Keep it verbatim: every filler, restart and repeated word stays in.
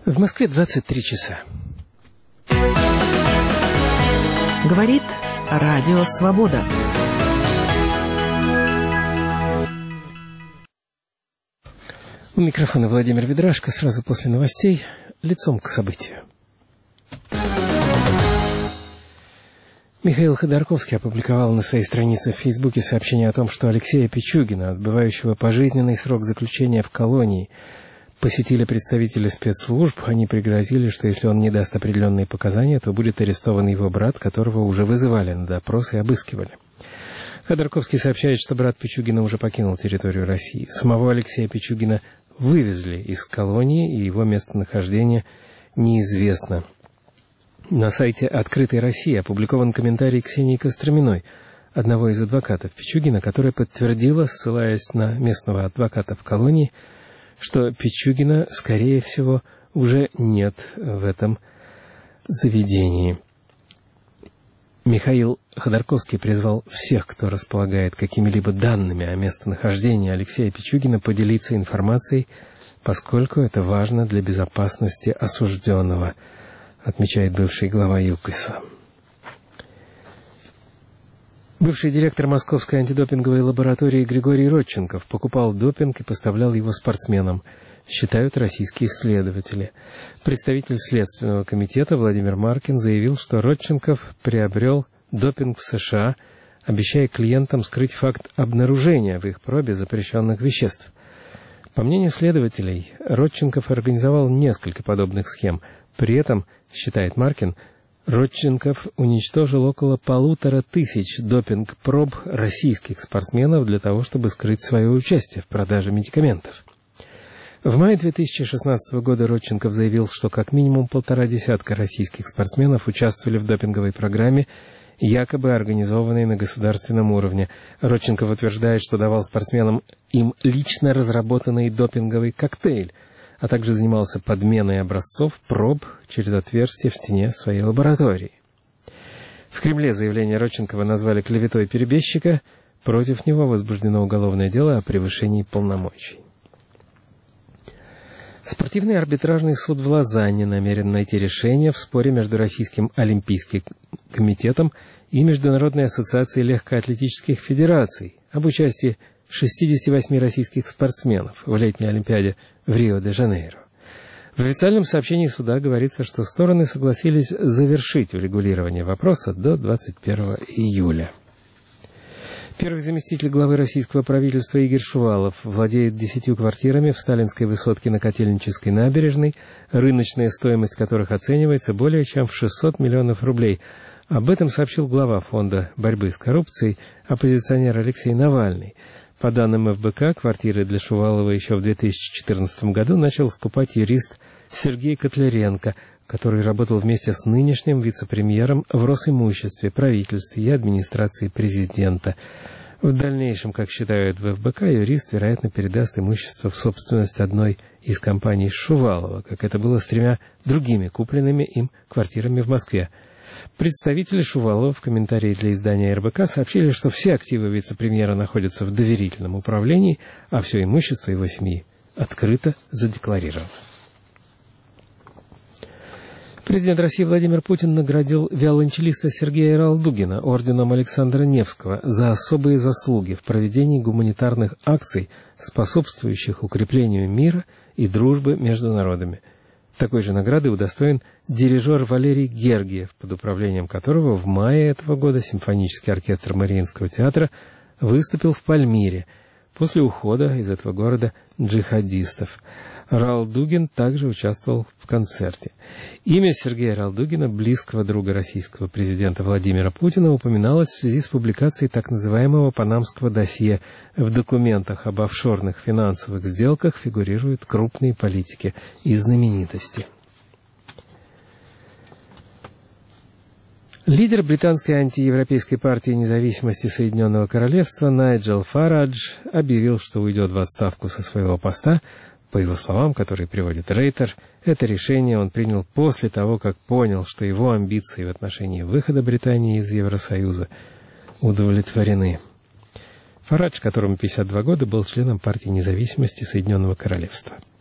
В Москве двадцать три часа. Говорит Радио Свобода. У микрофона Владимир Ведрашко. Сразу после новостей лицом к событию. Михаил Ходорковский опубликовал на своей странице в Фейсбуке сообщение о том, что Алексея Пичугина, отбывающего пожизненный срок заключения в колонии, посетили представители спецслужб. Они пригрозили, что если он не даст определенные показания, то будет арестован его брат, которого уже вызывали на допрос и обыскивали. Ходорковский сообщает, что брат Пичугина уже покинул территорию России. Самого Алексея Пичугина вывезли из колонии, и его местонахождение неизвестно. На сайте «Открытой России» опубликован комментарий Ксении Костроминой, одного из адвокатов Пичугина, которая подтвердила, ссылаясь на местного адвоката в колонии, что Пичугина, скорее всего, уже нет в этом заведении. Михаил Ходорковский призвал всех, кто располагает какими-либо данными о местонахождении Алексея Пичугина, поделиться информацией, поскольку это важно для безопасности осужденного, отмечает бывший глава ЮКОСа. Бывший директор Московской антидопинговой лаборатории Григорий Родченков покупал допинг и поставлял его спортсменам, считают российские следователи. Представитель Следственного комитета Владимир Маркин заявил, что Родченков приобрел допинг в США, обещая клиентам скрыть факт обнаружения в их пробе запрещенных веществ. По мнению следователей, Родченков организовал несколько подобных схем. При этом, считает Маркин, Родченков уничтожил около полутора тысяч допинг-проб российских спортсменов для того, чтобы скрыть свое участие в продаже медикаментов. В мае две тысячи шестнадцатого года Родченков заявил, что как минимум полтора десятка российских спортсменов участвовали в допинговой программе, якобы организованной на государственном уровне. Родченков утверждает, что давал спортсменам им лично разработанный допинговый коктейль, а также занимался подменой образцов проб через отверстия в стене своей лаборатории. В Кремле заявление Родченкова назвали клеветой перебежчика. Против него возбуждено уголовное дело о превышении полномочий. Спортивный арбитражный суд в Лозанне намерен найти решение в споре между Российским олимпийским комитетом и Международной ассоциацией легкоатлетических федераций об участии шестидесяти восьми российских спортсменов в летней Олимпиаде в Рио-де-Жанейро. В официальном сообщении суда говорится, что стороны согласились завершить урегулирование вопроса до двадцать первого июля. Первый заместитель главы российского правительства Игорь Шувалов владеет десятью квартирами в Сталинской высотке на Котельнической набережной, рыночная стоимость которых оценивается более чем в шестьсот миллионов рублей. Об этом сообщил глава Фонда борьбы с коррупцией, оппозиционер Алексей Навальный. По данным эф бэ ка, квартиры для Шувалова еще в две тысячи четырнадцатом году начал скупать юрист Сергей Котляренко, который работал вместе с нынешним вице-премьером в Росимуществе, правительстве и администрации президента. В дальнейшем, как считают в эф бэ ка, юрист, вероятно, передаст имущество в собственность одной из компаний Шувалова, как это было с тремя другими купленными им квартирами в Москве. Представители Шувалова в комментарии для издания эр бэ ка сообщили, что все активы вице-премьера находятся в доверительном управлении, а все имущество его семьи открыто задекларировано. Президент России Владимир Путин наградил виолончелиста Сергея Ралдугина орденом Александра Невского за особые заслуги в проведении гуманитарных акций, способствующих укреплению мира и дружбы между народами. Такой же награды удостоен дирижер Валерий Гергиев, под управлением которого в мае этого года симфонический оркестр Мариинского театра выступил в Пальмире после ухода из этого города джихадистов. Ралдугин также участвовал в концерте. Имя Сергея Ралдугина, близкого друга российского президента Владимира Путина, упоминалось в связи с публикацией так называемого панамского досье. В документах об офшорных финансовых сделках фигурируют крупные политики и знаменитости. Лидер британской антиевропейской партии независимости Соединенного Королевства Найджел Фарадж объявил, что уйдет в отставку со своего поста. По его словам, которые приводит Рейтер, это решение он принял после того, как понял, что его амбиции в отношении выхода Британии из Евросоюза удовлетворены. Фарадж, которому пятьдесят два года, был членом партии независимости Соединенного Королевства.